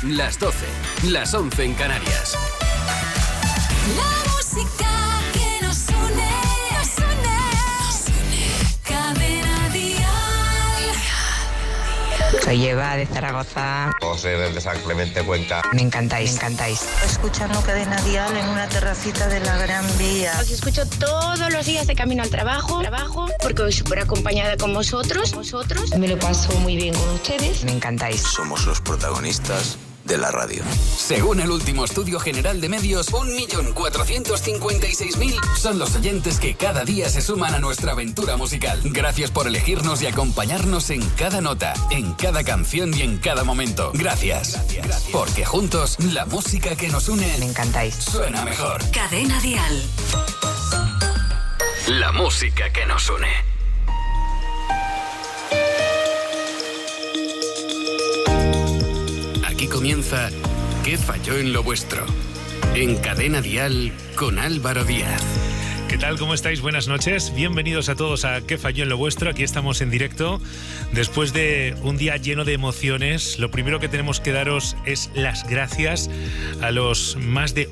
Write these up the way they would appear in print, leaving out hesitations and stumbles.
las 12, las 11 en Canarias. La música que nos une, nos une. Cadena Dial. Soy Eva de Zaragoza. José desde San Clemente, Cuenca. Me encantáis. Escuchando Cadena Dial en una terracita de la Gran Vía. Os escucho todos los días de camino al trabajo, porque voy súper acompañada con vosotros. Me lo paso muy bien con ustedes. Me encantáis. Somos los protagonistas de la radio. Según el último estudio general de medios, 1.456.000 son los oyentes que cada día se suman a nuestra aventura musical. Gracias por elegirnos y acompañarnos en cada nota, en cada canción y en cada momento. Gracias. Porque juntos, la música que nos une... Me encantáis. Suena mejor. Cadena Dial. La música que nos une. Aquí comienza ¿Qué falló en lo vuestro? En Cadena Dial con Álvaro Díaz. ¿Qué tal? ¿Cómo estáis? Buenas noches. Bienvenidos a todos a ¿Qué falló en lo vuestro? Aquí estamos en directo. Después de un día lleno de emociones, lo primero que tenemos que daros es las gracias a los más de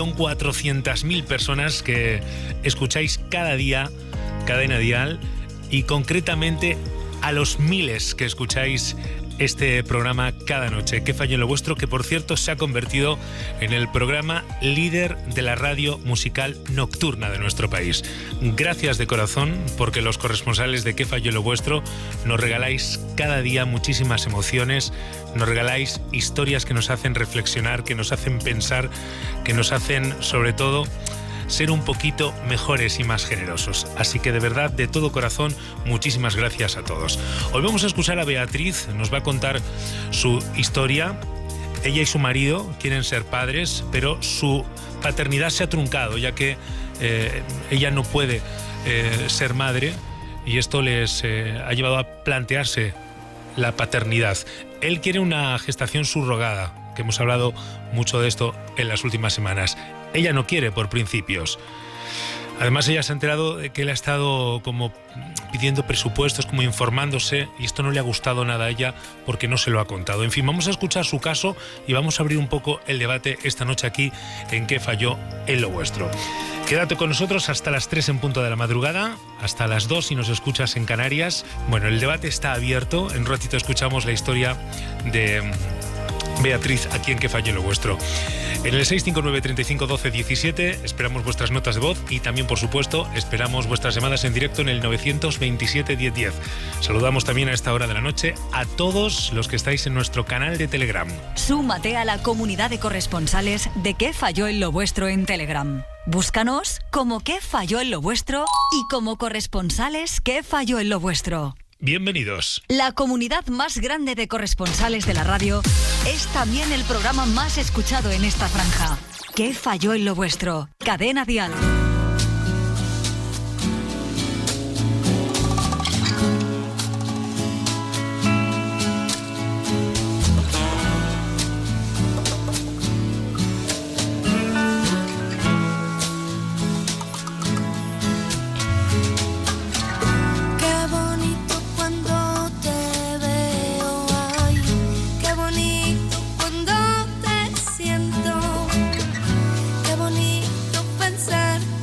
1.400.000 personas que escucháis cada día Cadena Dial y concretamente a los miles que escucháis este programa cada noche. ¿Qué falló en lo vuestro? Que por cierto se ha convertido en el programa líder de la radio musical nocturna de nuestro país. Gracias de corazón, porque los corresponsales de ¿Qué falló en lo vuestro? Nos regaláis cada día muchísimas emociones, nos regaláis historias que nos hacen reflexionar, que nos hacen pensar, que nos hacen sobre todo ser un poquito mejores y más generosos. Así que de verdad, de todo corazón, muchísimas gracias a todos. Hoy vamos a escuchar a Beatriz, nos va a contar su historia. Ella y su marido quieren ser padres, pero su paternidad se ha truncado, ya que ella no puede ser madre, y esto les ha llevado a plantearse la paternidad. Él quiere una gestación subrogada, que hemos hablado mucho de esto en las últimas semanas. Ella no quiere por principios. Además, ella se ha enterado de que él ha estado como pidiendo presupuestos, como informándose, y esto no le ha gustado nada a ella porque no se lo ha contado. En fin, vamos a escuchar su caso y vamos a abrir un poco el debate esta noche aquí en ¿Qué falló en lo vuestro? Quédate con nosotros hasta las 3 en punto de la madrugada, hasta las 2 si nos escuchas en Canarias. Bueno, el debate está abierto. En un ratito escuchamos la historia de Beatriz aquí en ¿Qué falló en lo vuestro? En el 659 35 12 17 esperamos vuestras notas de voz y también, por supuesto, esperamos vuestras llamadas en directo en el 927 10 10. Saludamos también a esta hora de la noche a todos los que estáis en nuestro canal de Telegram. Súmate a la comunidad de corresponsales de ¿Qué falló en lo vuestro? En Telegram. Búscanos como ¿Qué falló en lo vuestro? Y como corresponsales ¿Qué falló en lo vuestro? Bienvenidos. La comunidad más grande de corresponsales de la radio es también el programa más escuchado en esta franja. ¿Qué falló en lo vuestro? Cadena Dial. Qué bonito pensar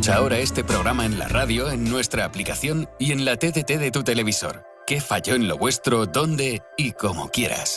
Escucha ahora este programa en la radio, en nuestra aplicación y en la TDT de tu televisor. ¿Qué falló en lo vuestro? ¿Dónde? Y como quieras.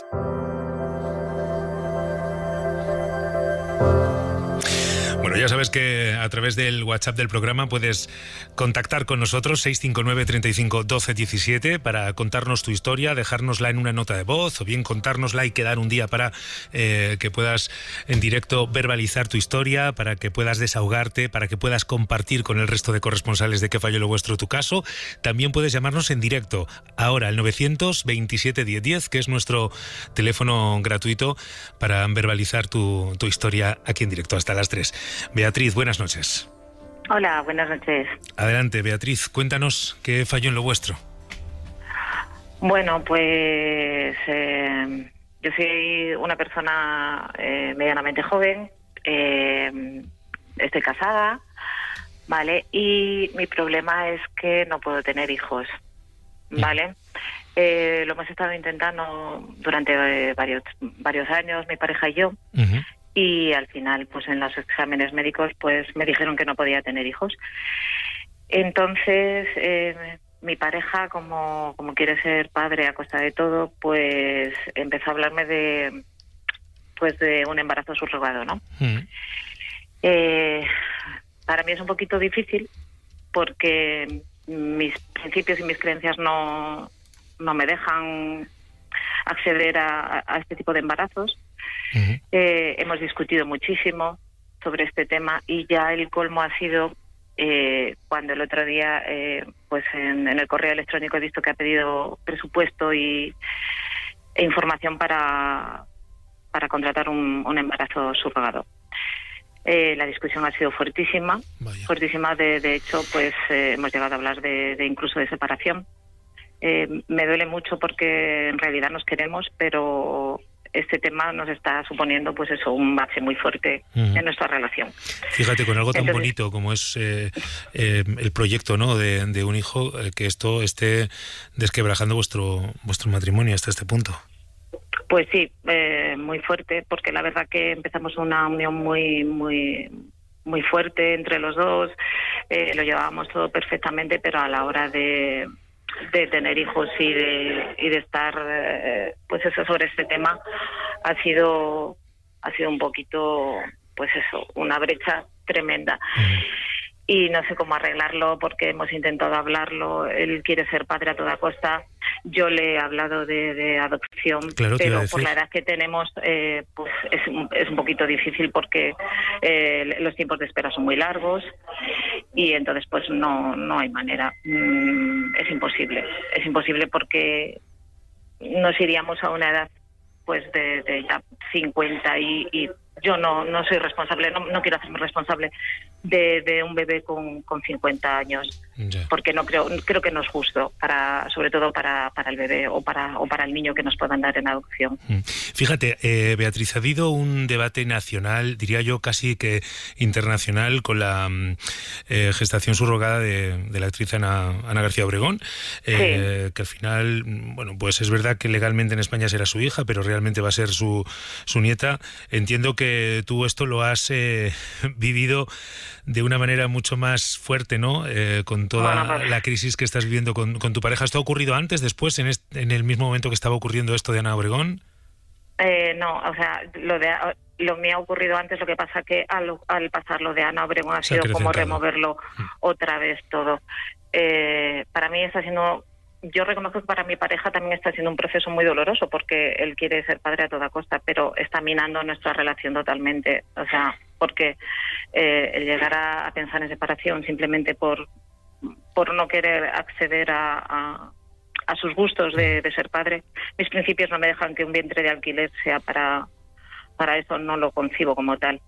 Bueno, ya sabes que a través del WhatsApp del programa puedes contactar con nosotros 659 35 12 17 para contarnos tu historia, dejárnosla en una nota de voz o bien contárnosla y quedar un día para que puedas en directo verbalizar tu historia, para que puedas desahogarte, para que puedas compartir con el resto de corresponsales de Qué falló lo vuestro tu caso. También puedes llamarnos en directo ahora al 927 1010, que es nuestro teléfono gratuito para verbalizar tu historia aquí en directo hasta las 3. Beatriz, buenas noches. Hola, buenas noches. Adelante, Beatriz, cuéntanos qué falló en lo vuestro. Bueno, pues yo soy una persona medianamente joven, estoy casada, ¿vale? Y mi problema es que no puedo tener hijos, ¿vale? Lo hemos estado intentando durante varios años, mi pareja y yo. Uh-huh. Y al final, pues en los exámenes médicos, pues me dijeron que no podía tener hijos. Entonces, mi pareja, como quiere ser padre a costa de todo, pues empezó a hablarme de un embarazo subrogado, ¿no? Para mí es un poquito difícil porque mis principios y mis creencias no me dejan acceder a este tipo de embarazos. Uh-huh. Hemos discutido muchísimo sobre este tema y ya el colmo ha sido cuando el otro día pues en el correo electrónico he visto que ha pedido presupuesto e información para contratar un embarazo subrogado. La discusión ha sido fuertísima. Vaya. Fuertísima, de hecho pues hemos llegado a hablar de incluso de separación. Me duele mucho porque en realidad nos queremos, pero este tema nos está suponiendo pues eso, un bache muy fuerte en nuestra relación. Fíjate, con algo tan bonito como es el proyecto, ¿no?, de un hijo, que esto esté desquebrajando vuestro matrimonio hasta este punto. Pues sí, muy fuerte, porque la verdad que empezamos una unión muy fuerte entre los dos, lo llevábamos todo perfectamente, pero a la hora de tener hijos y de estar pues eso, sobre este tema ha sido un poquito pues eso, una brecha tremenda. Y no sé cómo arreglarlo porque hemos intentado hablarlo. Él quiere ser padre a toda costa. Yo le he hablado de adopción, claro, pero por la edad que tenemos pues es un poquito difícil porque los tiempos de espera son muy largos y entonces pues no hay manera. Es imposible porque nos iríamos a una edad pues de ya 50 y yo no soy responsable, no quiero hacerme responsable de un bebé con 50 años, ya. Porque creo que no es justo, sobre todo para el bebé o para el niño que nos puedan dar en adopción. Fíjate, Beatriz, ha habido un debate nacional, diría yo casi que internacional, con la gestación subrogada de la actriz Ana García Obregón, sí. Que al final, bueno, pues es verdad que legalmente en España será su hija, pero realmente va a ser su nieta. Entiendo que tú esto lo has vivido de una manera mucho más fuerte, ¿no? Con toda la crisis que estás viviendo con tu pareja. ¿Esto ha ocurrido antes, después, en el mismo momento que estaba ocurriendo esto de Ana Obregón? No, o sea, lo mío ha ocurrido antes, lo que pasa que al pasar lo de Ana Obregón ha sido como removerlo otra vez todo. Para mí está siendo... Yo reconozco que para mi pareja también está siendo un proceso muy doloroso porque él quiere ser padre a toda costa, pero está minando nuestra relación totalmente. O sea, porque el llegar a pensar en separación simplemente por no querer acceder a sus gustos de ser padre. Mis principios no me dejan que un vientre de alquiler sea para eso, no lo concibo como tal.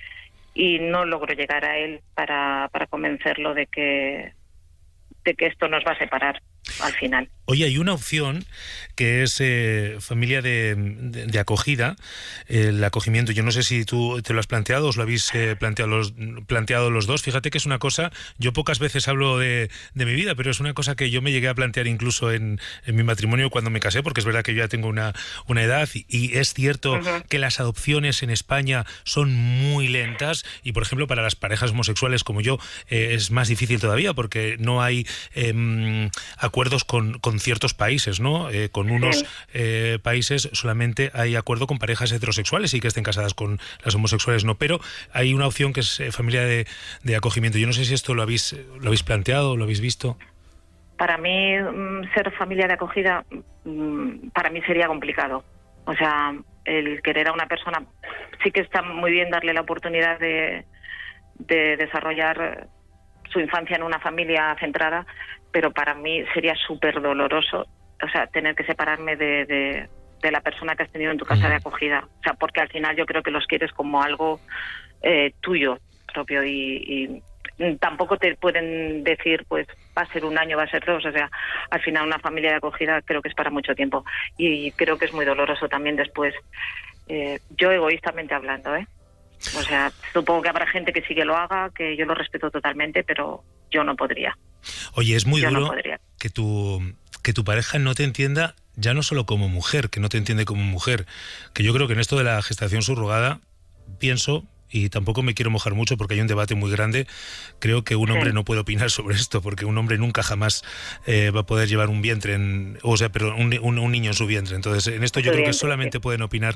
Y no logro llegar a él para convencerlo de que esto nos va a separar. al final. Oye, hay una opción que es familia de acogida, el acogimiento. Yo no sé si tú te lo has planteado, os lo habéis planteado los dos. Fíjate que es una cosa, yo pocas veces hablo de mi vida, pero es una cosa que yo me llegué a plantear incluso en mi matrimonio cuando me casé, porque es verdad que yo ya tengo una edad y es cierto que las adopciones en España son muy lentas y, por ejemplo, para las parejas homosexuales como yo es más difícil todavía porque no hay acuerdos con ciertos países, ¿no? Con unos países solamente hay acuerdo con parejas heterosexuales y que estén casadas, con las homosexuales no, pero hay una opción que es familia de acogimiento. Yo no sé si esto lo habéis planteado, lo habéis visto. Para mí, ser familia de acogida, para mí sería complicado. O sea, el querer a una persona, sí que está muy bien darle la oportunidad de desarrollar su infancia en una familia centrada, pero para mí sería súper doloroso, o sea, tener que separarme de la persona que has tenido en tu casa de acogida. O sea, porque al final yo creo que los quieres como algo tuyo propio y tampoco te pueden decir, pues va a ser 1 año, va a ser 2, o sea, al final una familia de acogida creo que es para mucho tiempo y creo que es muy doloroso también después, yo egoístamente hablando, o sea, supongo que habrá gente que sí que lo haga, que yo lo respeto totalmente, pero yo no podría. Oye, es muy duro que tu pareja no te entienda, ya no solo como mujer, que no te entiende como mujer, que yo creo que en esto de la gestación subrogada, pienso, y tampoco me quiero mojar mucho porque hay un debate muy grande, creo que un hombre no puede opinar sobre esto, porque un hombre nunca jamás va a poder llevar un vientre, un niño en su vientre. Entonces, en esto yo creo que solamente pueden opinar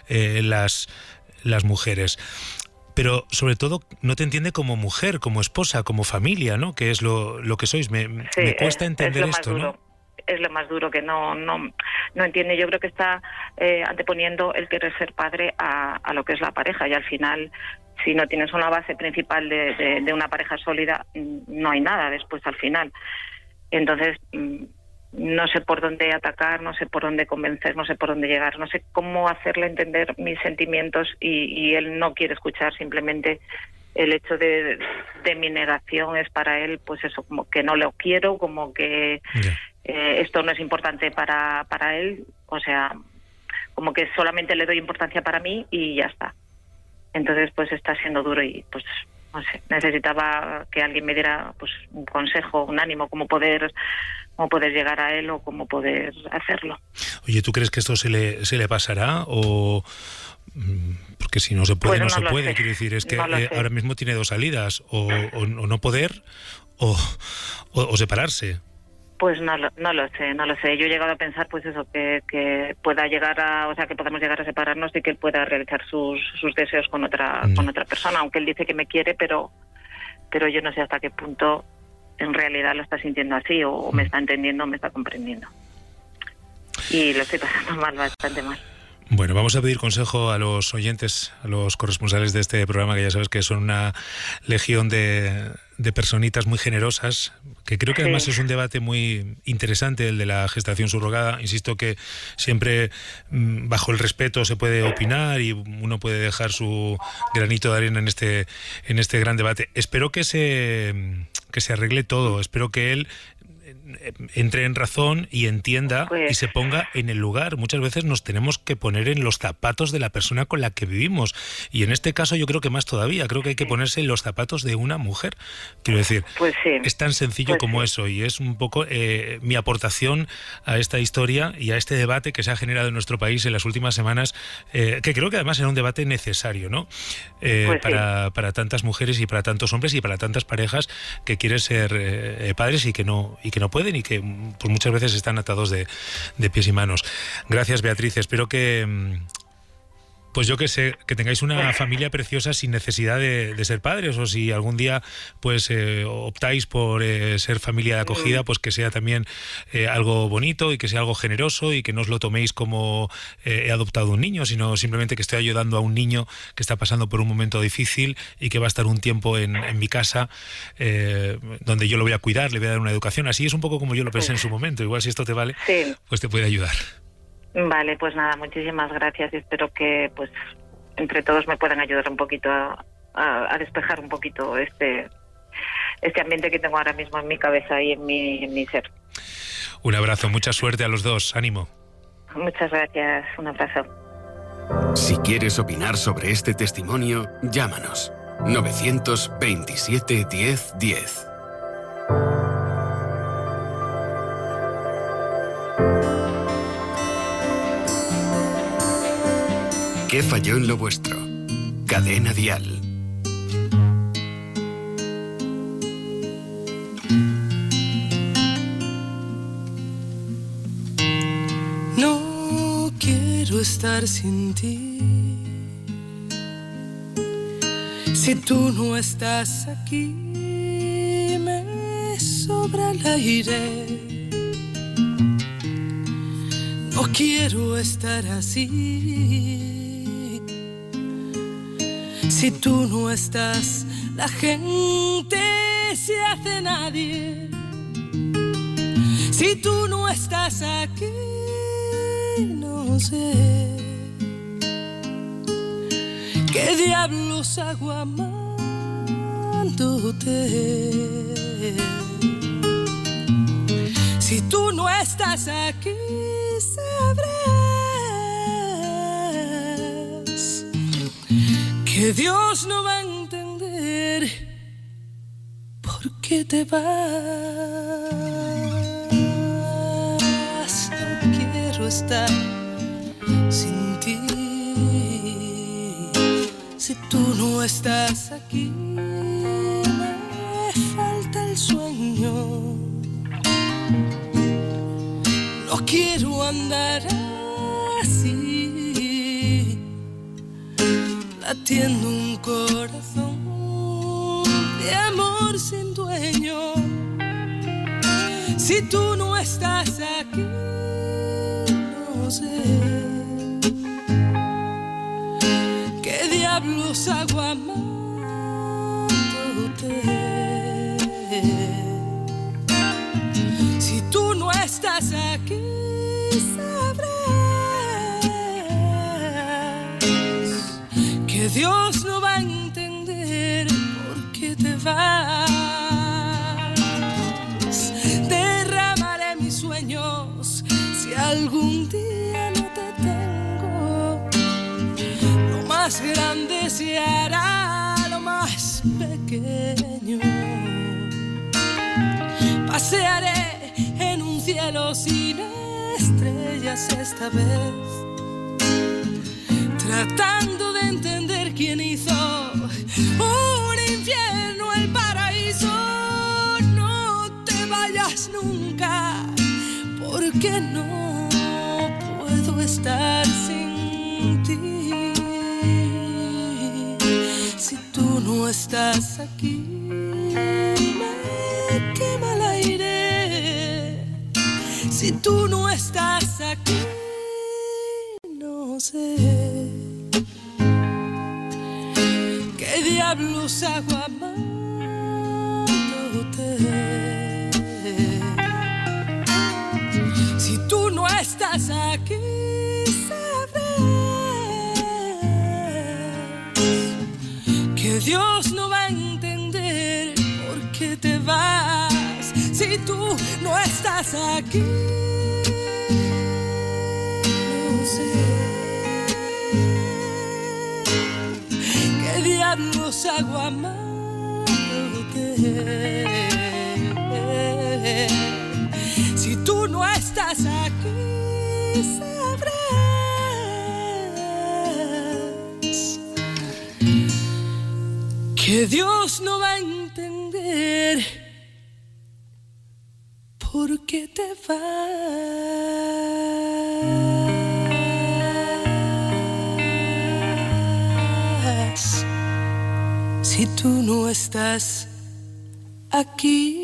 las mujeres. Pero sobre todo no te entiende como mujer, como esposa, como familia, ¿no? Que es lo que sois. Me cuesta entender esto, ¿no? Es lo más duro, que no entiende. Yo creo que está anteponiendo el querer ser padre a lo que es la pareja, y al final, si no tienes una base principal de una pareja sólida, no hay nada después al final. Entonces, no sé por dónde atacar, no sé por dónde convencer, no sé por dónde llegar, no sé cómo hacerle entender mis sentimientos y él no quiere escuchar. Simplemente el hecho de mi negación es para él, pues eso, como que no lo quiero, como que esto no es importante para él, o sea, como que solamente le doy importancia para mí y ya está. Entonces, pues está siendo duro y pues no sé, necesitaba que alguien me diera pues un consejo, un ánimo, cómo poder llegar a él o cómo poder hacerlo. Oye, ¿tú crees que esto se le pasará o...? Porque si no se puede, pues no se puede. Quiero decir, es que ahora mismo tiene 2 salidas, o no poder o separarse. Pues no lo sé. Yo he llegado a pensar, pues eso, que pueda llegar o sea, que podamos llegar a separarnos y que él pueda realizar sus deseos con otra persona, aunque él dice que me quiere, pero yo no sé hasta qué punto en realidad lo está sintiendo así, o me está entendiendo, o me está comprendiendo. Y lo estoy pasando mal, bastante mal. Bueno, vamos a pedir consejo a los oyentes, a los corresponsales de este programa, que ya sabes que son una legión de personitas muy generosas, que creo que además es un debate muy interesante, el de la gestación subrogada. Insisto que siempre bajo el respeto se puede opinar y uno puede dejar su granito de arena en este gran debate. Espero que se arregle todo, espero que él entre en razón y entienda y se ponga en el lugar. Muchas veces nos tenemos que poner en los zapatos de la persona con la que vivimos, y en este caso yo creo que más todavía, creo que hay que ponerse en los zapatos de una mujer. Quiero decir, es tan sencillo como eso, y es un poco mi aportación a esta historia y a este debate que se ha generado en nuestro país en las últimas semanas, que creo que además era un debate necesario, ¿no? Para tantas mujeres y para tantos hombres y para tantas parejas que quieren ser padres y que no pueden, y que pues muchas veces están atados de pies y manos. Gracias, Beatriz. Espero que pues yo que sé, que tengáis una familia preciosa sin necesidad de ser padres, o si algún día pues optáis por ser familia de acogida, pues que sea también algo bonito y que sea algo generoso, y que no os lo toméis como he adoptado un niño, sino simplemente que estoy ayudando a un niño que está pasando por un momento difícil y que va a estar un tiempo en mi casa, donde yo lo voy a cuidar, le voy a dar una educación. Así es un poco como yo lo pensé en su momento. Igual si esto te vale, pues te puede ayudar. Vale, pues nada, muchísimas gracias, y espero que pues entre todos me puedan ayudar un poquito a despejar un poquito este ambiente que tengo ahora mismo en mi cabeza y en mi ser. Un abrazo, mucha suerte a los dos, ánimo. Muchas gracias, un abrazo. Si quieres opinar sobre este testimonio, llámanos. 927 10 10. ¿Qué falló en lo vuestro? Cadena Dial. No quiero estar sin ti. Si tú no estás aquí, me sobra el aire. No quiero estar así. Si tú no estás, la gente se hace nadie. Si tú no estás aquí, no sé qué diablos hago amándote. Si tú no estás aquí, sabrás que Dios no va a entender por qué te vas. No quiero estar sin ti. Si tú no estás aquí, me falta el sueño. No quiero andar así, latiendo un corazón de amor sin dueño. Si tú no estás aquí, no sé qué diablos hago amándote. Si tú no estás aquí, sabrás que Dios no va a entender por qué te vas. Derramaré mis sueños si algún día no te tengo. Lo más grande se hará lo más pequeño. Pasearé en un cielo sin estrellas esta vez, tratando de entender quién hizo un infierno el paraíso. No te vayas nunca, porque no puedo estar sin ti. Si tú no estás aquí, me quema el aire. Si tú no estás aquí, no sé qué diablos hago amándote. Si tú no estás aquí, sabrás que Dios no va a entender por qué te vas. Si tú no estás aquí, no sé qué diablos hago amándote. Si tú no estás aquí, sabrás que Dios no va a entender por qué te vas. Si tú no estás aquí.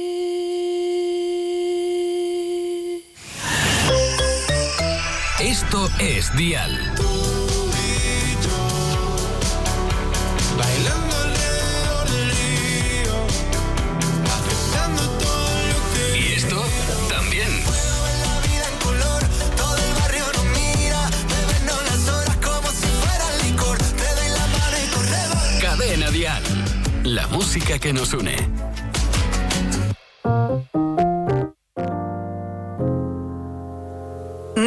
Esto es Dial. Y esto también. Cadena Dial. La música que nos une.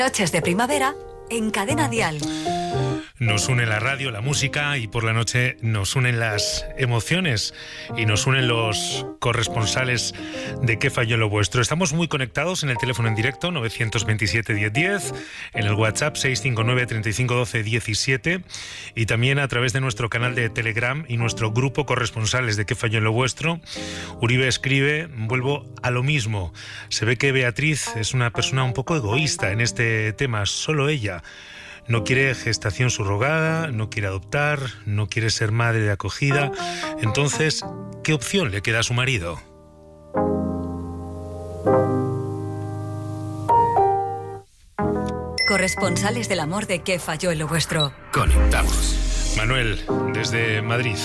Noches de primavera en Cadena Dial. Nos une la radio, la música, y por la noche nos unen las emociones y nos unen los corresponsales de ¿Qué falló en lo vuestro? Estamos muy conectados en el teléfono en directo 927 1010, en el WhatsApp 659 35 12 17 y también a través de nuestro canal de Telegram y nuestro grupo corresponsales de ¿Qué falló en lo vuestro? Uribe escribe: vuelvo a lo mismo. Se ve que Beatriz es una persona un poco egoísta en este tema, solo ella. No quiere gestación subrogada, no quiere adoptar, no quiere ser madre de acogida. Entonces, ¿qué opción le queda a su marido? Corresponsales del amor de ¿Qué falló en lo vuestro? Conectamos. Manuel, desde Madrid.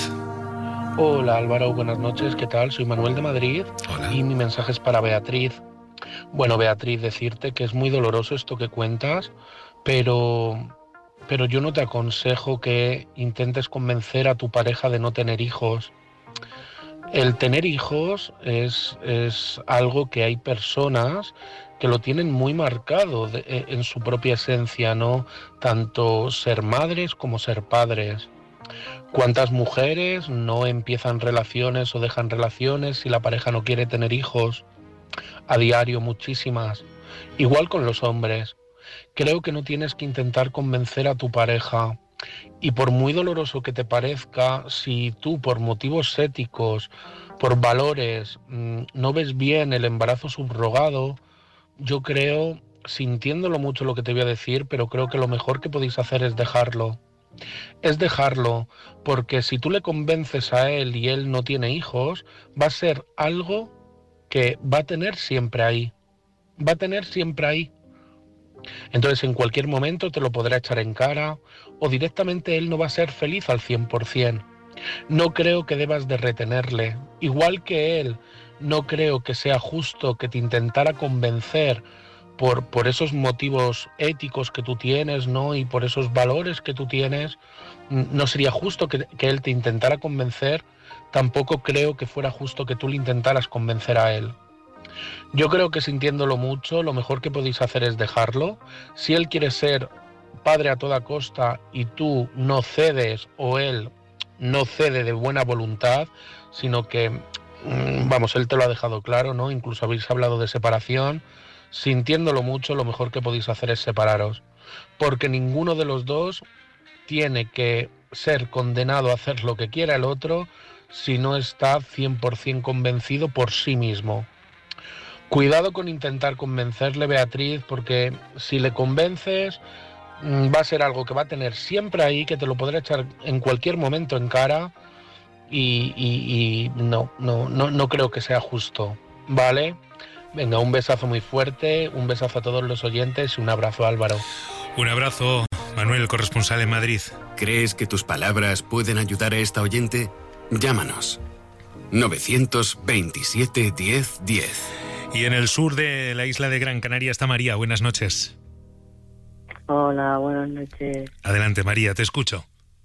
Hola Álvaro, buenas noches, ¿qué tal? Soy Manuel de Madrid. Hola. Y mi mensaje es para Beatriz. Bueno, Beatriz, decirte que es muy doloroso esto que cuentas, pero yo no te aconsejo que intentes convencer a tu pareja de no tener hijos. El tener hijos es algo que hay personas que lo tienen muy marcado en su propia esencia, ¿no? Tanto ser madres como ser padres. ¿Cuántas mujeres no empiezan relaciones o dejan relaciones si la pareja no quiere tener hijos? A diario, muchísimas. Igual con los hombres. Creo que no tienes que intentar convencer a tu pareja. Y por muy doloroso que te parezca, si tú por motivos éticos, por valores, no ves bien el embarazo subrogado, yo creo, sintiéndolo mucho lo que te voy a decir, pero creo que lo mejor que podéis hacer es dejarlo. Es dejarlo, porque si tú le convences a él y él no tiene hijos, va a ser algo que va a tener siempre ahí. Va a tener siempre ahí. Entonces en cualquier momento te lo podrá echar en cara o directamente él no va a ser feliz al 100%. No creo que debas de retenerle. Igual que él, no creo que sea justo que te intentara convencer por esos motivos éticos que tú tienes, ¿no? Y por esos valores que tú tienes. No sería justo que él te intentara convencer. Tampoco creo que fuera justo que tú le intentaras convencer a él. Yo creo que sintiéndolo mucho, lo mejor que podéis hacer es dejarlo. Si él quiere ser padre a toda costa y tú no cedes o él no cede de buena voluntad, sino que, él te lo ha dejado claro, ¿no? Incluso habéis hablado de separación. Sintiéndolo mucho, lo mejor que podéis hacer es separaros. Porque ninguno de los dos tiene que ser condenado a hacer lo que quiera el otro si no está 100% convencido por sí mismo. Cuidado con intentar convencerle, Beatriz, porque si le convences va a ser algo que va a tener siempre ahí, que te lo podrá echar en cualquier momento en cara y no creo que sea justo, ¿vale? Venga, un besazo muy fuerte, un besazo a todos los oyentes y un abrazo, Álvaro. Un abrazo, Manuel, corresponsal en Madrid. ¿Crees que tus palabras pueden ayudar a esta oyente? Llámanos. 927 1010. Y en el sur de la isla de Gran Canaria está María. Buenas noches. Hola, buenas noches. Adelante, María, te escucho.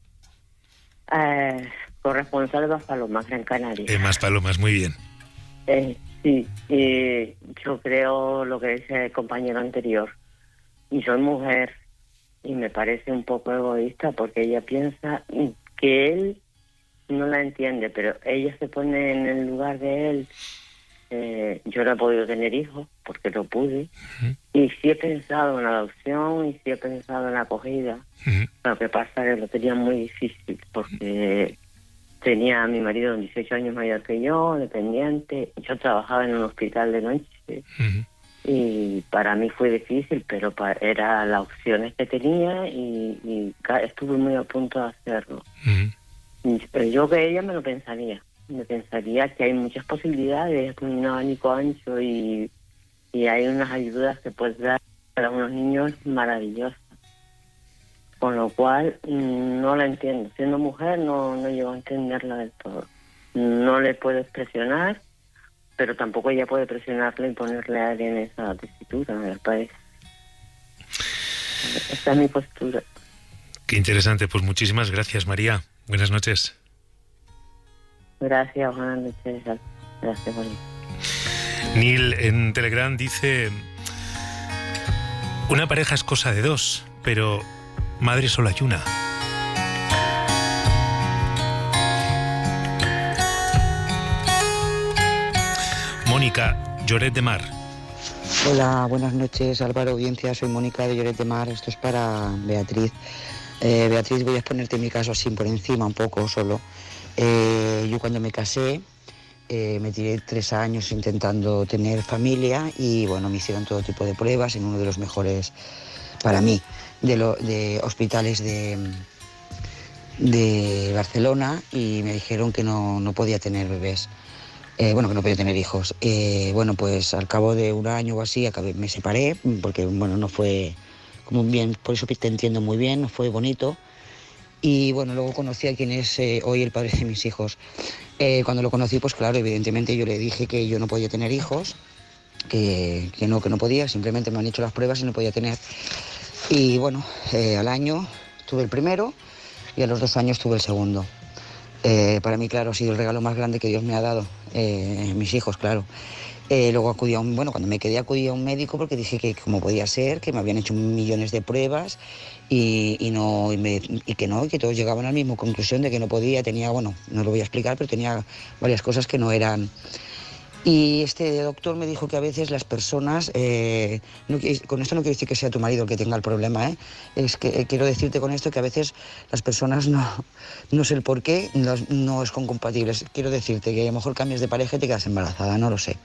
Corresponsal de Maspalomas, Gran Canaria. Maspalomas, muy bien. Sí, yo creo lo que dice el compañero anterior. Y soy mujer y me parece un poco egoísta porque ella piensa que él no la entiende, pero ella se pone en el lugar de él. Yo no he podido tener hijos porque no pude. Y sí he pensado en la adopción y sí he pensado en la acogida. Lo que pasa es que lo tenía muy difícil porque tenía a mi marido 18 años mayor que yo, dependiente. Yo trabajaba en un hospital de noche. Y para mí fue difícil, pero era las opciones que tenía y estuve muy a punto de hacerlo. Pero yo que ella me pensaría que hay muchas posibilidades, un abanico ancho y hay unas ayudas que puedes dar para unos niños maravillosas. Con lo cual no la entiendo. Siendo mujer no llego a entenderla del todo. No le puedes presionar, pero tampoco ella puede presionarle y ponerle a alguien en esa tesitura, me parece. Esta es mi postura. Qué interesante. Pues muchísimas gracias, María. Buenas noches. Gracias, buenas noches. Gracias, María. Neil en Telegram dice: Una pareja es cosa de dos, pero madre solo hay una. Mónica, Lloret de Mar. Hola, buenas noches, Álvaro, audiencia. Soy Mónica de Lloret de Mar. Esto es para Beatriz. Beatriz, voy a exponerte mi caso así por encima un poco solo. Yo cuando me casé me tiré 3 años intentando tener familia y bueno, me hicieron todo tipo de pruebas en uno de los mejores para mí de hospitales de Barcelona y me dijeron que no podía tener bebés. Que no podía tener hijos. Bueno, pues al cabo de 1 año o así me separé porque bueno, no fue como bien, por eso te entiendo muy bien, no fue bonito. Y bueno, luego conocí a quien es hoy el padre de mis hijos. Cuando lo conocí, pues claro, evidentemente yo le dije que yo no podía tener hijos, que no podía, simplemente me han hecho las pruebas y no podía tener. Y bueno, al año tuve el primero y a los 2 años tuve el segundo. Para mí, claro, ha sido el regalo más grande que Dios me ha dado, mis hijos, claro. Luego acudí cuando me quedé acudí a un médico porque dije que cómo podía ser, que me habían hecho millones de pruebas y que todos llegaban a la misma conclusión de que no podía, no lo voy a explicar, pero tenía varias cosas que no eran. Y este doctor me dijo que a veces las personas, con esto no quiero decir que sea tu marido el que tenga el problema, es que quiero decirte con esto que a veces las personas no sé el por qué, no son compatibles. Quiero decirte que a lo mejor cambias de pareja y te quedas embarazada, no lo sé.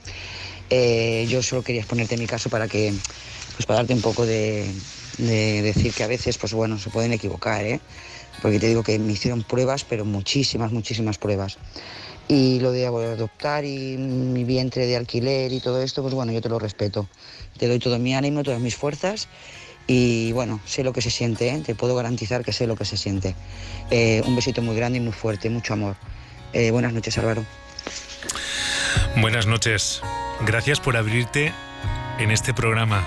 Yo solo quería exponerte mi caso para darte un poco de decir que a veces, pues bueno, se pueden equivocar, porque te digo que me hicieron pruebas, pero muchísimas pruebas. Y lo de adoptar y mi vientre de alquiler y todo esto, pues bueno, yo te lo respeto. Te doy todo mi ánimo, todas mis fuerzas y bueno, sé lo que se siente, te puedo garantizar que sé lo que se siente. Un besito muy grande y muy fuerte, mucho amor. Buenas noches, Álvaro. Buenas noches. Gracias por abrirte en este programa.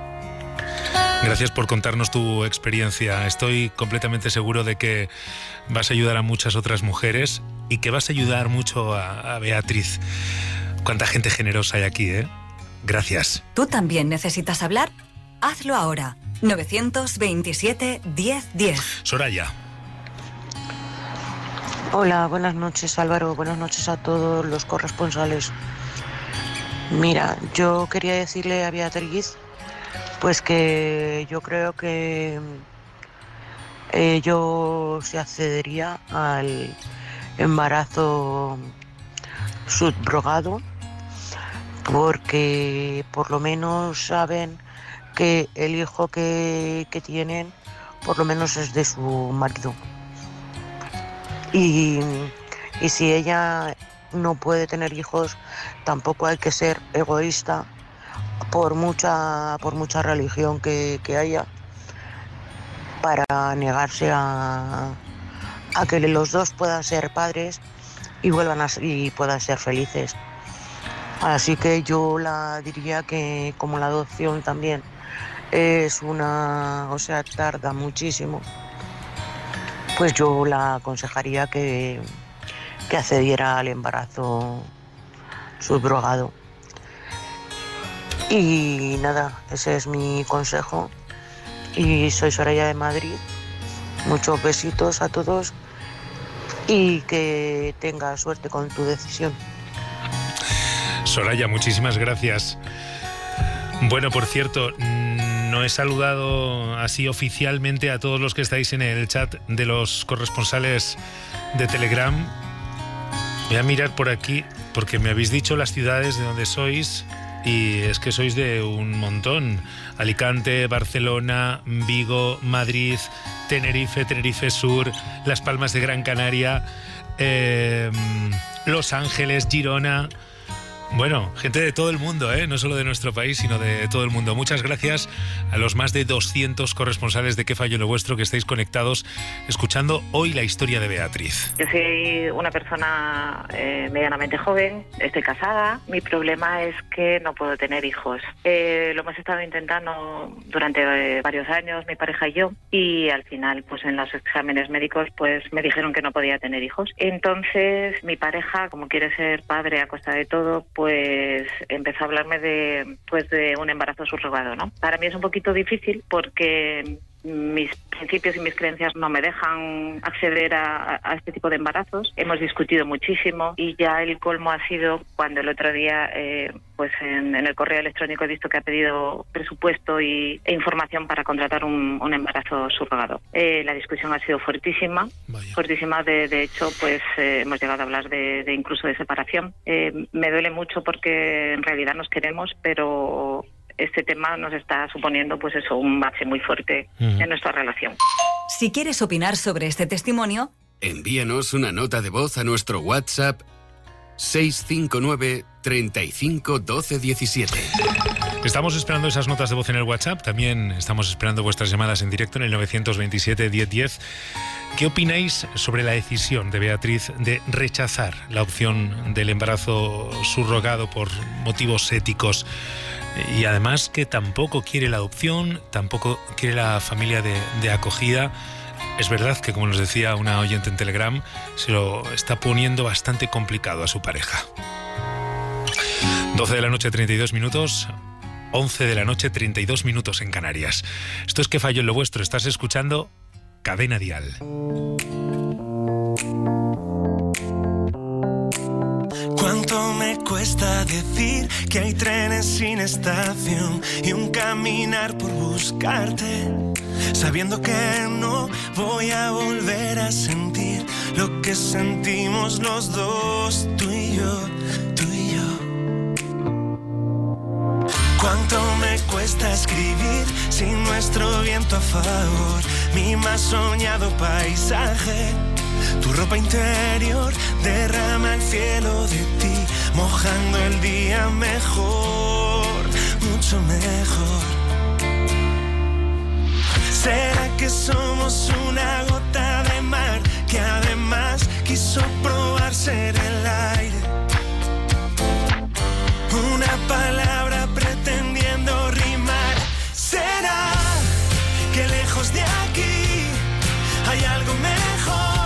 Gracias por contarnos tu experiencia. Estoy completamente seguro de que vas a ayudar a muchas otras mujeres y que vas a ayudar mucho a Beatriz. Cuánta gente generosa hay aquí, ¿eh? Gracias. ¿Tú también necesitas hablar? Hazlo ahora. 927 1010. Soraya. Hola, buenas noches, Álvaro. Buenas noches a todos los corresponsales. Mira, yo quería decirle a Beatriz pues que yo creo que yo se accedería al embarazo subrogado porque por lo menos saben que el hijo que tienen por lo menos es de su marido y si ella no puede tener hijos tampoco hay que ser egoísta por mucha religión que haya para negarse a que los dos puedan ser padres y puedan ser felices. Así que yo la diría que como la adopción también es tarda muchísimo, pues yo la aconsejaría que accediera al embarazo subrogado. Y nada, ese es mi consejo. Y soy Soraya de Madrid. Muchos besitos a todos y que tengas suerte con tu decisión. Soraya, muchísimas gracias. Bueno, por cierto, no he saludado así oficialmente a todos los que estáis en el chat de los corresponsales de Telegram. Voy a mirar por aquí porque me habéis dicho las ciudades de donde sois. Y es que sois de un montón. Alicante, Barcelona, Vigo, Madrid, Tenerife Sur, Las Palmas de Gran Canaria, Los Ángeles, Girona. Bueno, gente de todo el mundo, no solo de nuestro país, sino de todo el mundo. Muchas gracias a los más de 200 corresponsales de ¿Qué falló lo vuestro? Que estáis conectados escuchando hoy la historia de Beatriz. Yo soy una persona medianamente joven, estoy casada. Mi problema es que no puedo tener hijos. Lo hemos estado intentando durante varios años, mi pareja y yo, y al final, pues en los exámenes médicos, pues me dijeron que no podía tener hijos. Entonces, mi pareja, como quiere ser padre a costa de todo, pues empezó a hablarme de un embarazo subrogado, ¿no? Para mí es un poquito difícil porque mis principios y mis creencias no me dejan acceder a este tipo de embarazos. Hemos discutido muchísimo y ya el colmo ha sido cuando el otro día pues en el correo electrónico he visto que ha pedido presupuesto e información para contratar un embarazo subrogado. La discusión ha sido fuertísima. De hecho, pues hemos llegado a hablar de incluso de separación. Me duele mucho porque en realidad nos queremos, pero este tema nos está suponiendo pues eso, un bache muy fuerte en nuestra relación. Si quieres opinar sobre este testimonio, envíanos una nota de voz a nuestro WhatsApp 659 35 12 17. Estamos esperando esas notas de voz en el WhatsApp. También estamos esperando vuestras llamadas en directo en el 927 1010. ¿Qué opináis sobre la decisión de Beatriz de rechazar la opción del embarazo subrogado por motivos éticos? Y además que tampoco quiere la adopción, tampoco quiere la familia de acogida. Es verdad que, como nos decía una oyente en Telegram, se lo está poniendo bastante complicado a su pareja. 12 de la noche, 32 minutos. 11 de la noche, 32 minutos en Canarias. Esto es Que Falló en lo Vuestro. Estás escuchando Cadena Dial. ¿Cuánto me cuesta decir que hay trenes sin estación y un caminar por buscarte? Sabiendo que no voy a volver a sentir lo que sentimos los dos, tú y yo, tú y yo. ¿Cuánto me cuesta escribir sin nuestro viento a favor? Mi más soñado paisaje. Tu ropa interior derrama el cielo de ti, mojando el día mejor, mucho mejor. ¿Será que somos una gota de mar que además quiso probar ser el aire? Una palabra pretendiendo rimar. ¿Será que lejos de aquí hay algo mejor?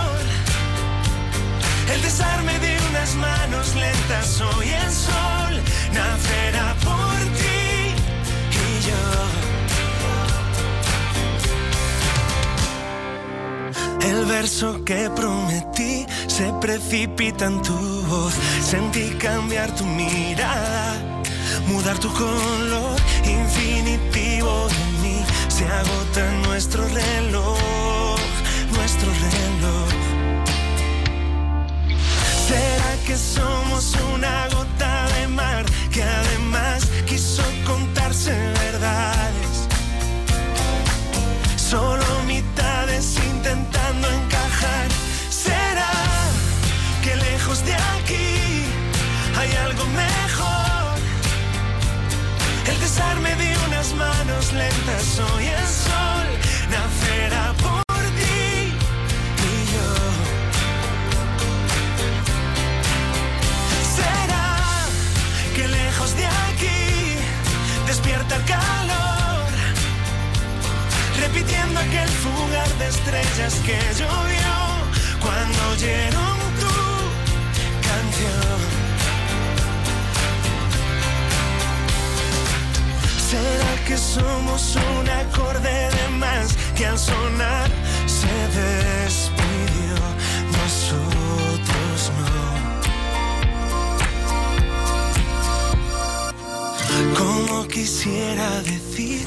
El desarme de unas manos lentas, hoy el sol nacerá por ti y yo. El verso que prometí se precipita en tu voz. Sentí cambiar tu mirada, mudar tu color infinitivo en mí. Se agota nuestro reloj, nuestro reloj. ¿Será que somos una gota de mar que además quiso contarse verdades? Solo mitades intentando encajar. ¿Será que lejos de aquí hay algo mejor? El desarme de unas manos lentas, hoy el sol nacerá por ti y yo. Que lejos de aquí despierta el calor, repitiendo aquel fugar de estrellas que llovió cuando oyeron tu canción. ¿Será que somos un acorde de más que al sonar se despidió? Nosotros no. Como quisiera decir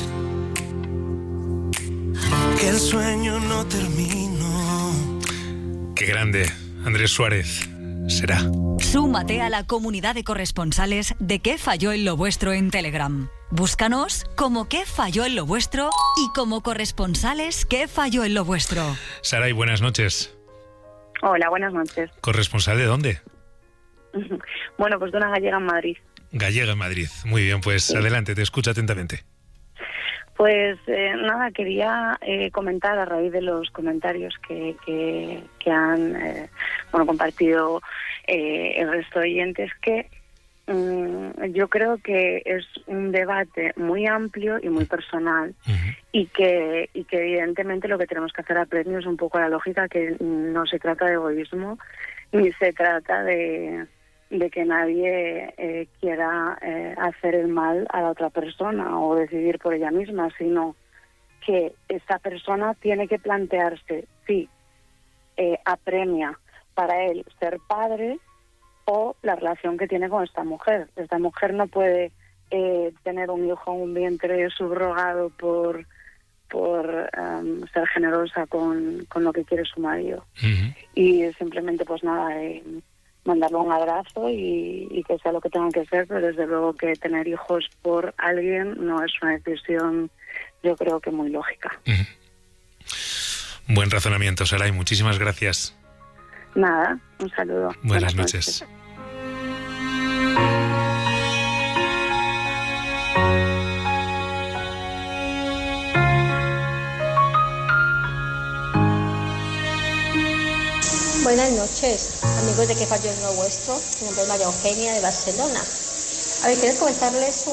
que el sueño no terminó. Qué grande, Andrés Suárez. Será. Súmate a la comunidad de corresponsales de Que Falló en lo Vuestro en Telegram. Búscanos como Que Falló en lo Vuestro y como corresponsales Que Falló en lo Vuestro. Saray, buenas noches. Hola, buenas noches. ¿Corresponsal de dónde? Bueno, pues de una gallega en Madrid. Gallega en Madrid. Muy bien, pues sí. Adelante, te escucho atentamente. Pues nada, quería comentar a raíz de los comentarios que han compartido el resto de oyentes que yo creo que es un debate muy amplio y muy personal y que evidentemente lo que tenemos que hacer apremio es un poco la lógica, que no se trata de egoísmo ni se trata de de que nadie quiera hacer el mal a la otra persona o decidir por ella misma, sino que esta persona tiene que plantearse si apremia para él ser padre o la relación que tiene con esta mujer. Esta mujer no puede tener un hijo en un vientre subrogado por ser generosa con lo que quiere su marido. Y simplemente, pues nada, mandarle un abrazo y que sea lo que tenga que ser, pero desde luego que tener hijos por alguien no es una decisión, yo creo que muy lógica. Buen razonamiento, Saray, muchísimas gracias. Nada, un saludo. Buenas noches. Buenas noches, amigos de Que Falló el Lo Vuestro. Mi nombre es María Eugenia de Barcelona. A ver, quiero comentarles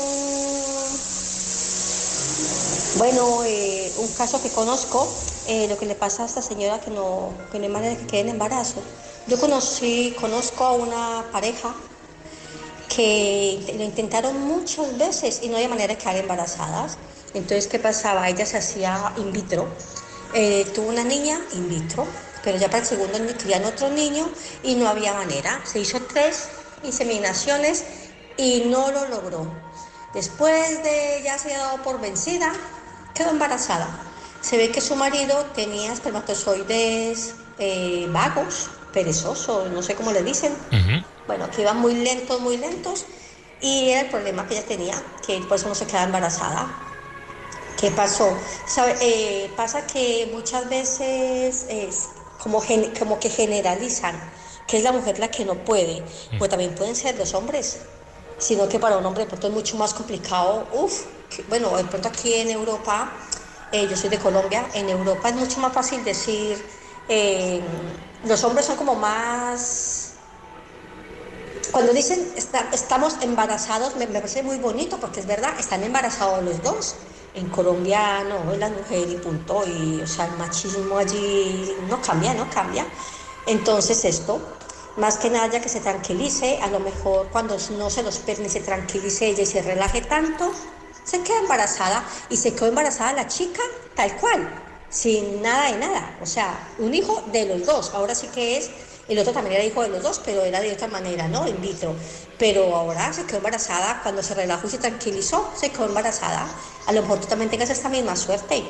un caso que conozco, lo que le pasa a esta señora que no hay manera de que quede en embarazo. Yo conozco a una pareja que lo intentaron muchas veces y no había manera de quedar embarazadas. Entonces, ¿qué pasaba? Ella se hacía in vitro. Tuvo una niña in vitro, pero ya para el segundo año querían otro niño y no había manera. Se hizo 3 inseminaciones y no lo logró. Después de ya se había dado por vencida, quedó embarazada. Se ve que su marido tenía espermatozoides vagos, perezosos, no sé cómo le dicen. Bueno, que iban muy lentos, y era el problema que ella tenía, que por eso no se quedaba embarazada. ¿Qué pasó? Pasa que muchas veces como que generalizan que es la mujer la que no puede, pues también pueden ser los hombres, sino que para un hombre de pronto es mucho más complicado. Bueno, de pronto aquí en Europa, yo soy de Colombia, en Europa es mucho más fácil decir, los hombres son como más, cuando dicen estamos embarazados, me parece muy bonito porque es verdad, están embarazados los dos. En Colombia no, es la mujer y punto, y o sea, el machismo allí no cambia. Entonces esto, más que nada, ya que se tranquilice, a lo mejor cuando no se los permite, se tranquilice ella y se relaje tanto, se queda embarazada, y se quedó embarazada la chica tal cual, sin nada de nada, o sea, un hijo de los dos. Ahora sí que es, el otro también era hijo de los dos, pero era de otra manera, ¿no? In vitro. Pero ahora se quedó embarazada, cuando se relajó y se tranquilizó, se quedó embarazada. A lo mejor tú también tengas esta misma suerte.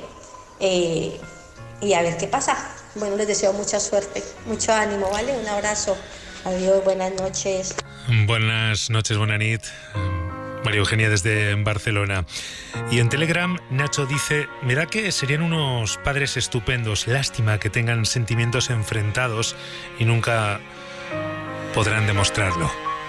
Y a ver qué pasa. Bueno, les deseo mucha suerte, mucho ánimo, ¿vale? Un abrazo. Adiós, buenas noches. Buenas noches, buena nit. María Eugenia desde Barcelona. Y en Telegram, Nacho dice: me da que serían unos padres estupendos. Lástima que tengan sentimientos enfrentados y nunca podrán demostrarlo.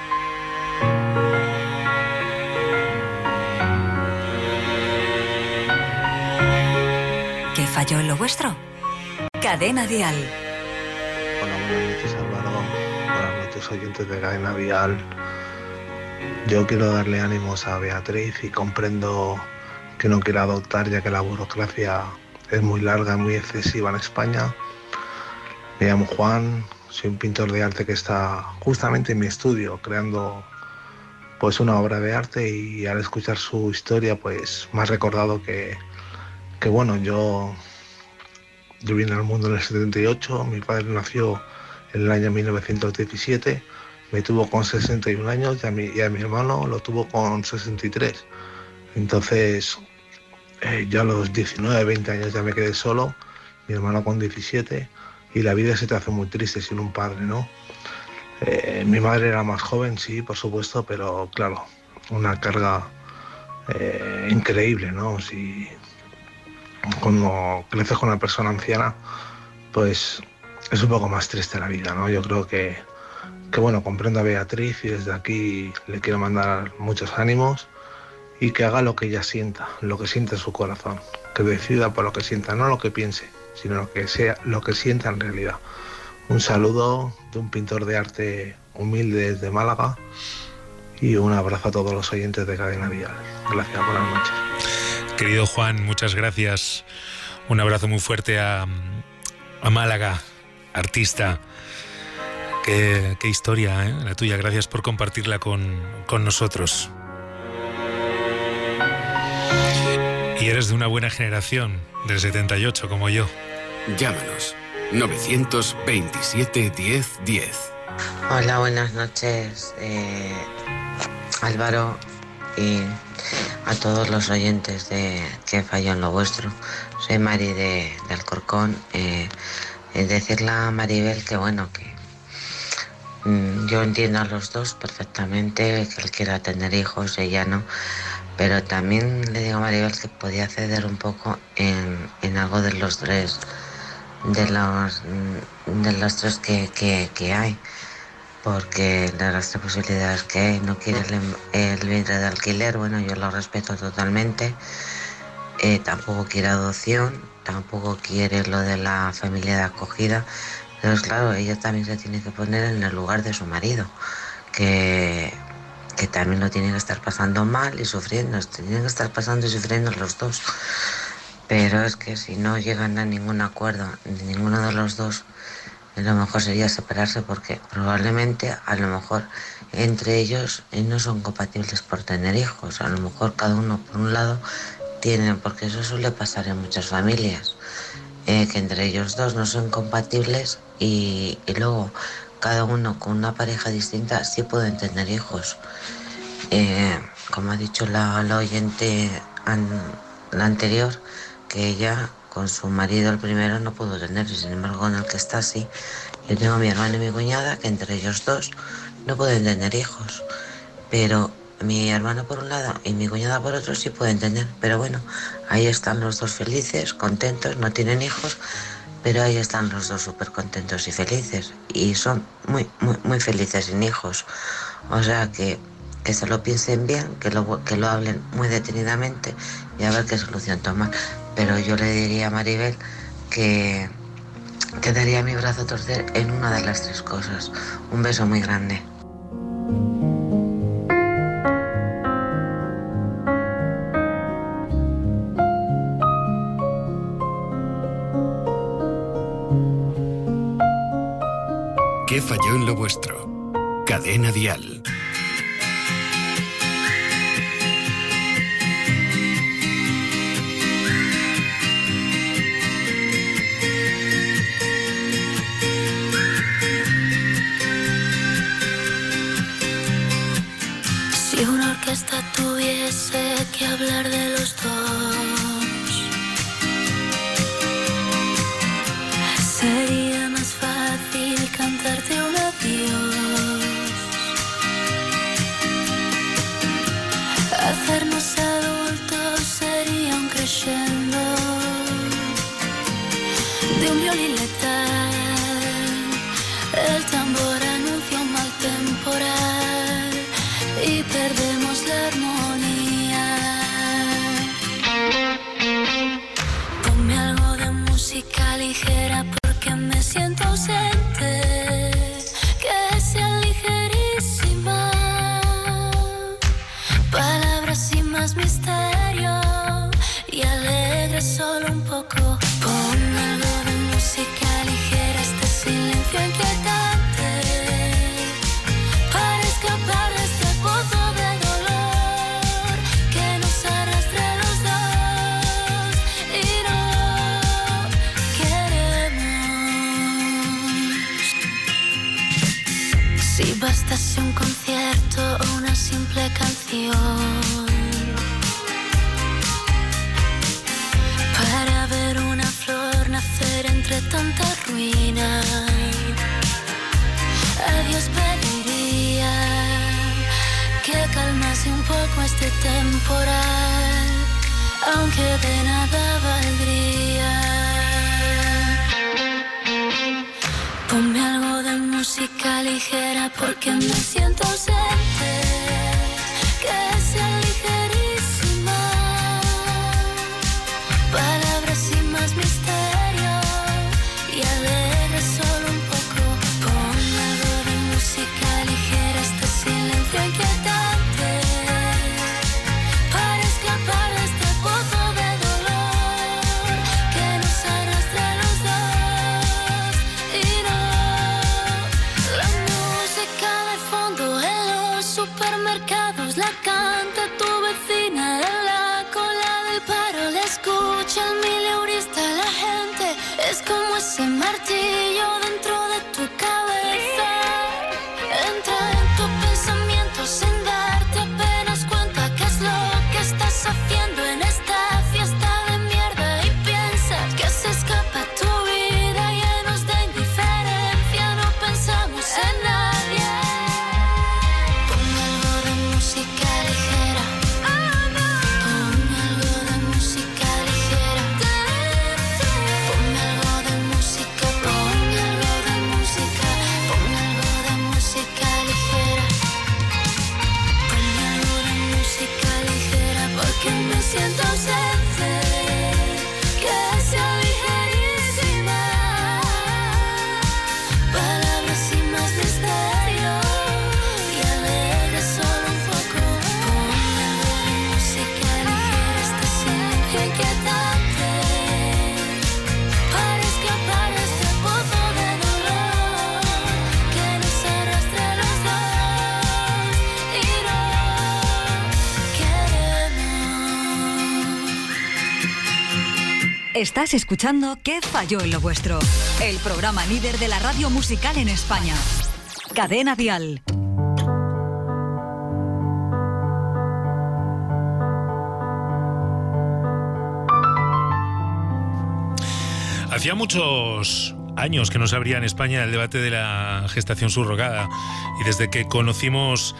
¿Qué falló en lo vuestro? Cadena Dial. Hola, buenas noches, Álvaro. Buenas noches, oyentes de Cadena Dial. Yo quiero darle ánimos a Beatriz y comprendo que no quiera adoptar, ya que la burocracia es muy larga y muy excesiva en España. Me llamo Juan, soy un pintor de arte que está justamente en mi estudio creando pues una obra de arte, y al escuchar su historia pues me ha recordado que bueno, yo vine al mundo en el 78, mi padre nació en el año 1917, me tuvo con 61 años y a mi hermano lo tuvo con 63. Entonces, yo a los 19, 20 años ya me quedé solo, mi hermano con 17, y la vida se te hace muy triste sin un padre, ¿no? Mi madre era más joven, sí, por supuesto, pero claro, una carga increíble, ¿no? Si cuando creces con una persona anciana, pues es un poco más triste la vida, ¿no? Yo creo que bueno, comprendo a Beatriz y desde aquí le quiero mandar muchos ánimos, y que haga lo que ella sienta, lo que siente en su corazón, que decida por lo que sienta, no lo que piense, sino que sea lo que sienta en realidad. Un saludo de un pintor de arte humilde desde Málaga, y un abrazo a todos los oyentes de Cadena Dial. Gracias, buenas noches. Querido Juan, muchas gracias. Un abrazo muy fuerte a Málaga, artista. Qué historia, ¿eh? La tuya. Gracias por compartirla con nosotros. Y eres de una buena generación, del 78, como yo. Llámanos. 927 10 10. Hola, buenas noches, Álvaro, y a todos los oyentes de Que falló en lo vuestro. Soy Mari de Alcorcón. Decirle a Maribel que bueno, que yo entiendo a los dos perfectamente, que él quiera tener hijos, ella no, pero también le digo a Maribel que podía ceder un poco en algo de los tres, de los tres que hay, porque de las tres posibilidades que hay, no quiere el vientre de alquiler, bueno, yo lo respeto totalmente, tampoco quiere adopción, tampoco quiere lo de la familia de acogida. Entonces, claro, ella también se tiene que poner en el lugar de su marido, que también lo tiene que estar pasando mal y sufriendo, tienen que estar pasando y sufriendo los dos. Pero es que si no llegan a ningún acuerdo de ninguno de los dos, lo mejor sería separarse, porque probablemente, a lo mejor, entre ellos no son compatibles por tener hijos. A lo mejor cada uno por un lado tienen, porque eso suele pasar en muchas familias, que entre ellos dos no son compatibles y luego cada uno con una pareja distinta sí pueden tener hijos. Como ha dicho la oyente la anterior, que ella con su marido el primero no pudo tener, y sin embargo con el que está sí. Yo tengo a mi hermano y mi cuñada, que entre ellos dos no pueden tener hijos, pero mi hermano por un lado y mi cuñada por otro sí pueden tener. Pero bueno, ahí están los dos felices, contentos, no tienen hijos, pero ahí están los dos súper contentos y felices, y son muy, muy, muy felices sin hijos. O sea que se lo piensen bien, que lo hablen muy detenidamente y a ver qué solución toman. Pero yo le diría a Maribel que daría mi brazo a torcer en una de las tres cosas. Un beso muy grande. ¿Qué falló en lo vuestro? Cadena Dial. Si una orquesta tuviese que hablar de los dos, sería más fácil cantarte un adiós, hacernos adultos sería un crescendo de un violín letal. El tambor anuncia un mal temporal y perdemos la armonía. Ponme algo de música ligera porque me siento ausente, que sea ligerísima, palabras sin más misterio y alegre solo un poco. Ponme algo de música ligera, este silencio inquietante, para escapar de este pozo de dolor que nos arrastra a los dos y no queremos. Si bastase un concierto o una simple canción para ver una flor nacer entre tanta ruina, a Dios pediría que calmase un poco este temporal, aunque de nada valdría. Ponme algo de música ligera porque me siento ausente, que sea ligerísima, palabras sin más misterio y alegre solo un poco. Ponme algo de música ligera, este silencio inquietante, para escapar de este pozo de dolor que nos arrastra a los dos y no lo Estás escuchando ¿Qué falló en lo vuestro? El programa líder de la radio musical en España. Cadena Dial. Hacía muchos años que no se abría en España el debate de la gestación subrogada, y desde que conocimos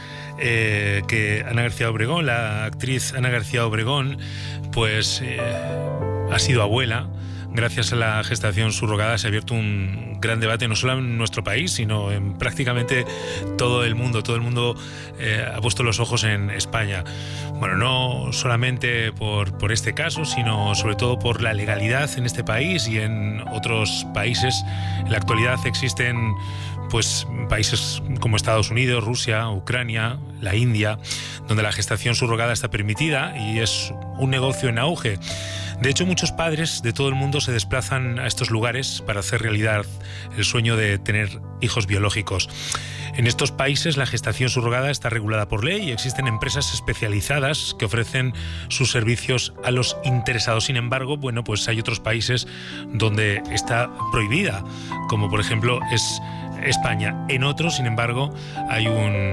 que Ana García Obregón, la actriz Ana García Obregón, pues ha sido abuela. Gracias a la gestación subrogada se ha abierto un gran debate, no solo en nuestro país, sino en prácticamente todo el mundo. Todo el mundo ha puesto los ojos en España. Bueno, no solamente por este caso, sino sobre todo por la legalidad en este país y en otros países. En la actualidad existen pues países como Estados Unidos, Rusia, Ucrania, la India, donde la gestación subrogada está permitida y es un negocio en auge. De hecho, muchos padres de todo el mundo se desplazan a estos lugares para hacer realidad el sueño de tener hijos biológicos. En estos países la gestación subrogada está regulada por ley y existen empresas especializadas que ofrecen sus servicios a los interesados. Sin embargo, bueno, pues hay otros países donde está prohibida, como por ejemplo es España. En otros, sin embargo, hay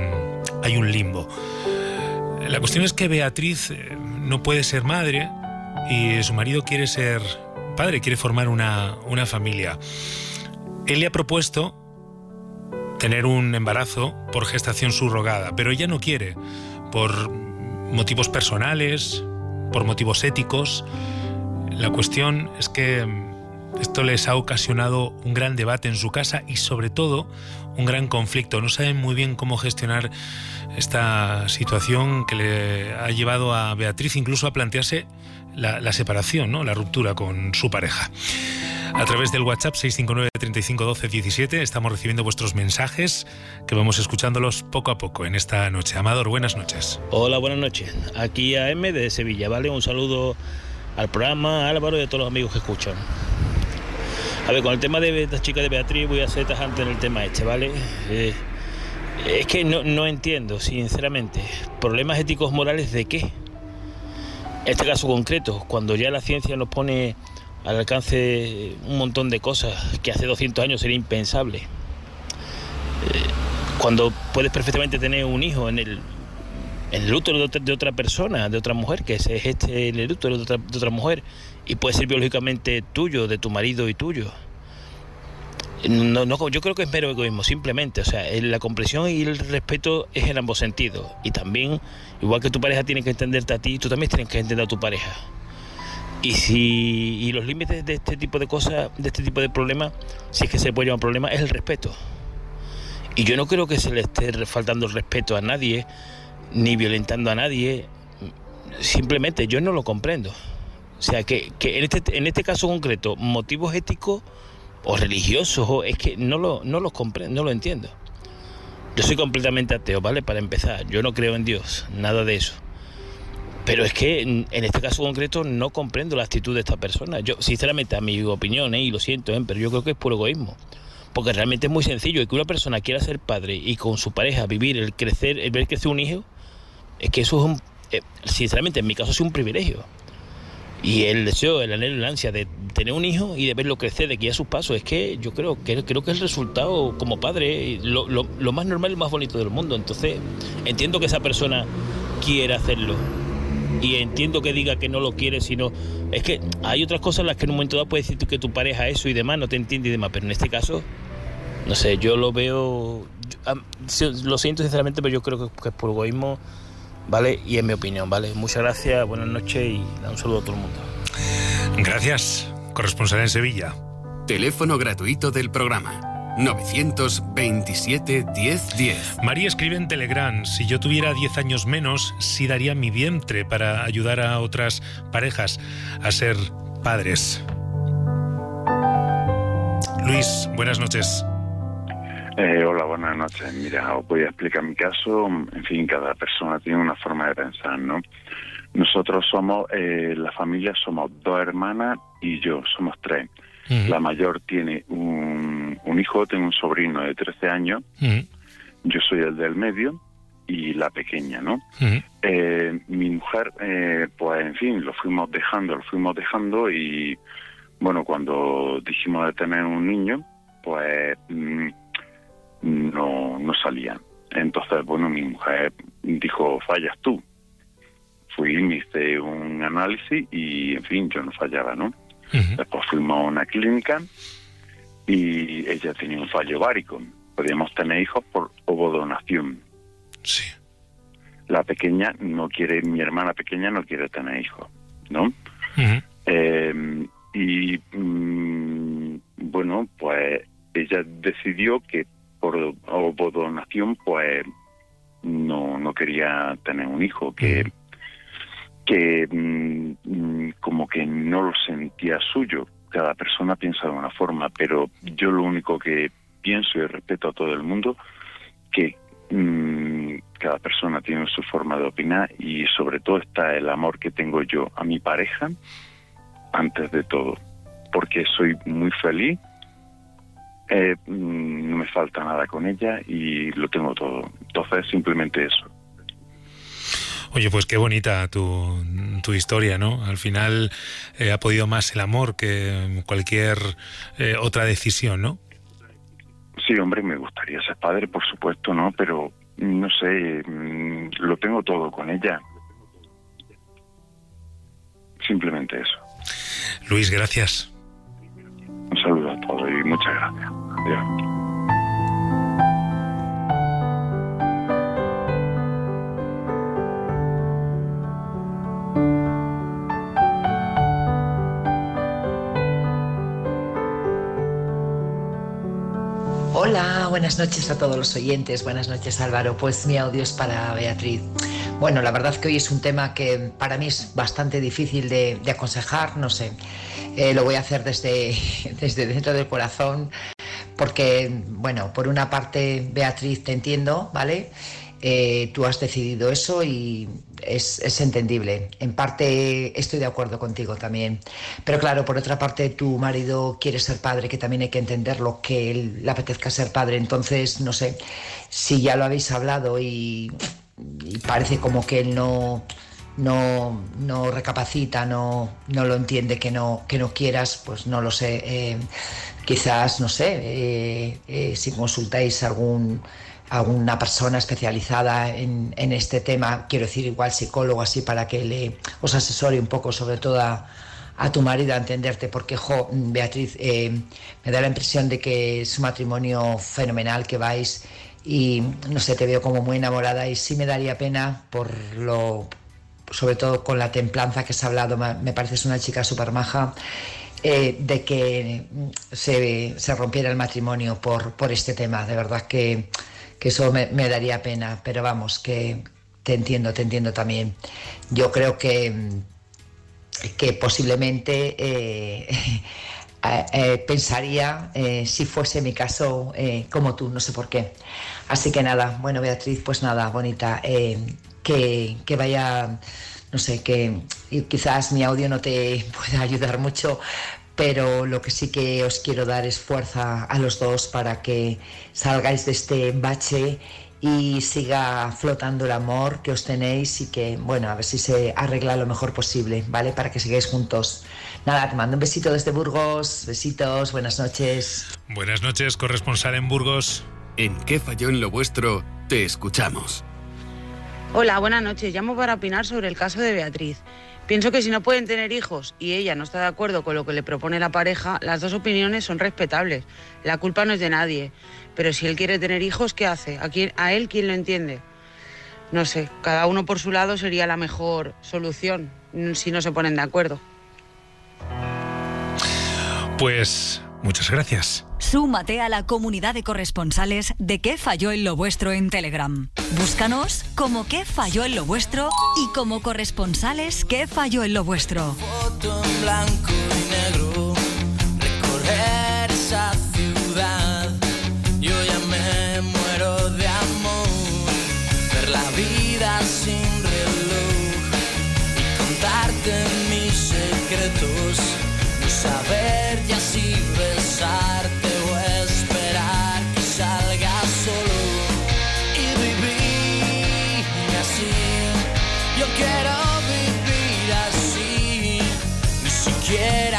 un limbo. La cuestión es que Beatriz no puede ser madre y su marido quiere ser padre, quiere formar una familia. Él le ha propuesto tener un embarazo por gestación subrogada, pero ella no quiere, por motivos personales, por motivos éticos. La cuestión es que esto les ha ocasionado un gran debate en su casa y sobre todo un gran conflicto. No saben muy bien cómo gestionar esta situación que le ha llevado a Beatriz incluso a plantearse la separación, ¿no? La ruptura con su pareja. A través del WhatsApp 659 35 12 17 estamos recibiendo vuestros mensajes, que vamos escuchándolos poco a poco en esta noche. Amador, buenas noches. Hola, buenas noches. Aquí AM de Sevilla, ¿vale? Un saludo al programa, a Álvaro y a todos los amigos que escuchan. A ver, con el tema de esta chica de Beatriz voy a ser tajante en el tema este, ¿vale? Es que no entiendo, sinceramente, problemas éticos morales de qué. Este caso concreto, cuando ya la ciencia nos pone al alcance un montón de cosas que hace 200 años sería impensable. Cuando puedes perfectamente tener un hijo en el útero de otra persona, de otra mujer, que se geste en el útero de otra mujer, y puede ser biológicamente tuyo, de tu marido y tuyo. No, yo creo que es mero egoísmo, simplemente. O sea, la comprensión y el respeto es en ambos sentidos. Y también, igual que tu pareja tiene que entenderte a ti, tú también tienes que entender a tu pareja. Y los límites de este tipo de cosas, de este tipo de problemas, si es que se puede llamar problema, es el respeto. Y yo no creo que se le esté faltando el respeto a nadie, ni violentando a nadie. Simplemente yo no lo comprendo. O sea, que en este caso concreto, motivos éticos o religiosos, es que no los comprendo, no lo entiendo. Yo soy completamente ateo, ¿vale? Para empezar, yo no creo en Dios, nada de eso. Pero es que en este caso concreto no comprendo la actitud de esta persona. Yo, sinceramente, a mi opinión, y lo siento, pero yo creo que es puro egoísmo. Porque realmente es muy sencillo, y que una persona quiera ser padre y con su pareja vivir, el ver crecer un hijo, es que eso es sinceramente, en mi caso, es un privilegio. Y el deseo, el anhelo, la ansia de tener un hijo y de verlo crecer, de guiar sus pasos, es que yo creo que es el resultado como padre, lo más normal y más bonito del mundo. Entonces, entiendo que esa persona quiera hacerlo. Y entiendo que diga que no lo quiere, sino... Es que hay otras cosas en las que en un momento dado puedes decir que tu pareja eso y demás, no te entiende y demás. Pero en este caso, no sé, yo lo veo... lo siento sinceramente, pero yo creo que es por egoísmo, ¿vale? Y es mi opinión, ¿vale? Muchas gracias, buenas noches y un saludo a todo el mundo. Gracias. Corresponsal en Sevilla. Teléfono gratuito del programa 927 10 10. María escribe en Telegram: si yo tuviera 10 años menos, sí daría mi vientre para ayudar a otras parejas a ser padres. Luis, buenas noches. Hola, buenas noches. Mira, os voy a explicar mi caso. En fin, cada persona tiene una forma de pensar, ¿no? Nosotros somos, la familia somos 2 hermanas y yo, somos 3. La mayor tiene un hijo, tengo un sobrino de 13 años, yo soy el del medio y la pequeña, ¿no? Mi mujer, pues en fin, lo fuimos dejando y bueno, cuando dijimos de tener un niño, pues no salían. Entonces, bueno, mi mujer dijo, fallas tú. Fui, me hice un análisis y, en fin, yo no fallaba, ¿no? Después fuimos a una clínica y ella tenía un fallo ovárico. Podíamos tener hijos por ovodonación. Sí. La pequeña no quiere, mi hermana pequeña no quiere tener hijos, ¿no? Bueno, pues ella decidió que por ovodonación, pues no quería tener un hijo, que como que no lo sentía suyo. Cada persona piensa de una forma, pero yo lo único que pienso y respeto a todo el mundo, que cada persona tiene su forma de opinar y sobre todo está el amor que tengo yo a mi pareja antes de todo, porque soy muy feliz, no me falta nada con ella y lo tengo todo. Entonces simplemente eso. Oye, pues qué bonita tu historia, ¿no? Al final ha podido más el amor que cualquier otra decisión, ¿no? Sí, hombre, me gustaría ser padre, por supuesto, ¿no? Pero, no sé, lo tengo todo con ella. Simplemente eso. Luis, gracias. Un saludo a todos y muchas gracias. Adiós. Hola, buenas noches a todos los oyentes, buenas noches Álvaro, pues mi audio es para Beatriz. Bueno, la verdad que hoy es un tema que para mí es bastante difícil de aconsejar, no sé, lo voy a hacer desde dentro del corazón porque, bueno, por una parte Beatriz te entiendo, ¿vale? Tú has decidido eso y es entendible. En parte estoy de acuerdo contigo también. Pero claro, por otra parte, tu marido quiere ser padre, que también hay que entenderlo, que él le apetezca ser padre. Entonces, no sé, si ya lo habéis hablado y parece como que él no recapacita, no lo entiende, que no quieras, pues no lo sé. Quizás, no sé, si consultáis alguna persona especializada en este tema, quiero decir, igual psicólogo, así, para que os asesore un poco, sobre todo a tu marido, a entenderte, porque, Beatriz, me da la impresión de que es un matrimonio fenomenal que vais y, no sé, te veo como muy enamorada y sí me daría pena sobre todo con la templanza que has hablado, me pareces una chica súper maja, de que se rompiera el matrimonio por este tema, de verdad que eso me daría pena, pero vamos, que te entiendo también. Yo creo que posiblemente pensaría, si fuese mi caso, como tú, no sé por qué. Así que nada, bueno, Beatriz, pues nada, bonita, que vaya, no sé, que quizás mi audio no te pueda ayudar mucho, pero lo que sí que os quiero dar es fuerza a los dos para que salgáis de este bache y siga flotando el amor que os tenéis y que, bueno, a ver si se arregla lo mejor posible, ¿vale? Para que sigáis juntos. Nada, te mando un besito desde Burgos, besitos, buenas noches. Buenas noches, corresponsal en Burgos. En ¿Qué falló en lo vuestro? Te escuchamos. Hola, buenas noches. Llamo para opinar sobre el caso de Beatriz. Pienso que si no pueden tener hijos y ella no está de acuerdo con lo que le propone la pareja, las dos opiniones son respetables. La culpa no es de nadie. Pero si él quiere tener hijos, ¿qué hace? ¿A él quién lo entiende? No sé, cada uno por su lado sería la mejor solución, si no se ponen de acuerdo. Pues muchas gracias. Súmate a la comunidad de corresponsales de ¿Qué falló en lo vuestro? En Telegram. Búscanos como ¿Qué falló en lo vuestro? Y como corresponsales ¿Qué falló en lo vuestro? Foto en blanco y negro, recorrer esa ciudad. Yo ya me muero de amor, ver la vida sin reloj y contarte mis secretos, no saber ya si besarte o esperar que salga solo y vivir así. Yo quiero vivir así, ni siquiera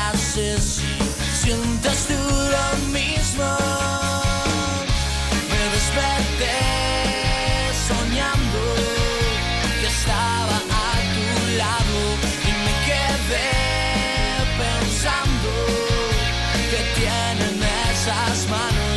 esas manos.